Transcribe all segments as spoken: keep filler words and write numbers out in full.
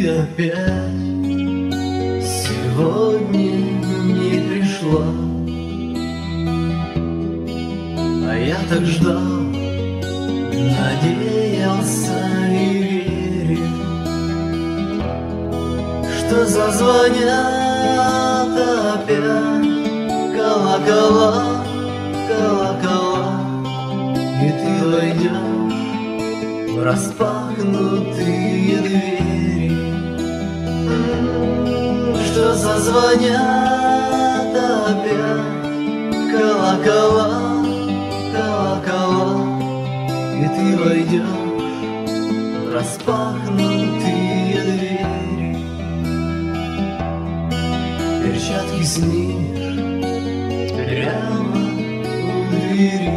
опять сегодня не пришла, а я так ждал, надеялся и верил, что зазвонят опять колокола, колокола, и ты войдешь в распахнутые двери, что зазвонят опять колокола, колокола, и ты войдешь в распахнутые двери. Перчатки снимешь прямо у двери,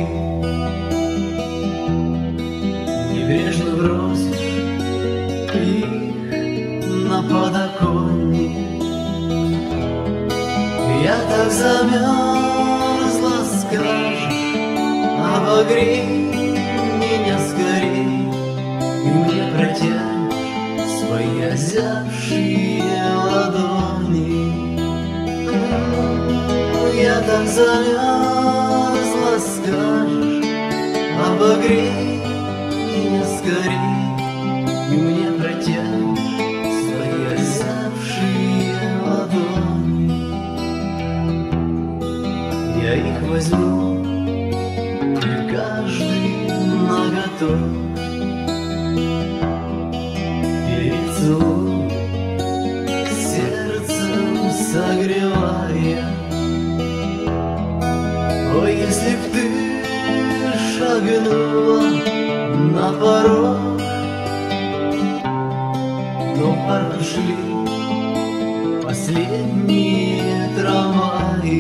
небрежно бросишь их на подоконник. Я так замерзла, скажешь, обогрей меня скорей, и мне протянешь свои озябшие ладони. Я так замерзла, скажешь, обогрей меня скорей, и мне протянешь свои озябшие ладони. Я их возьму, и каждый наготов перецелую, сердцем согревая. Ой, если б ты шагнула на порог, но в парк ушли последние трамваи.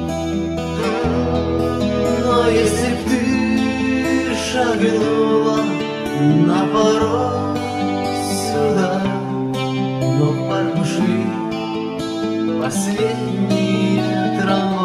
Но если б ты шагнула на порог сюда, но в парк ушли последние трамваи.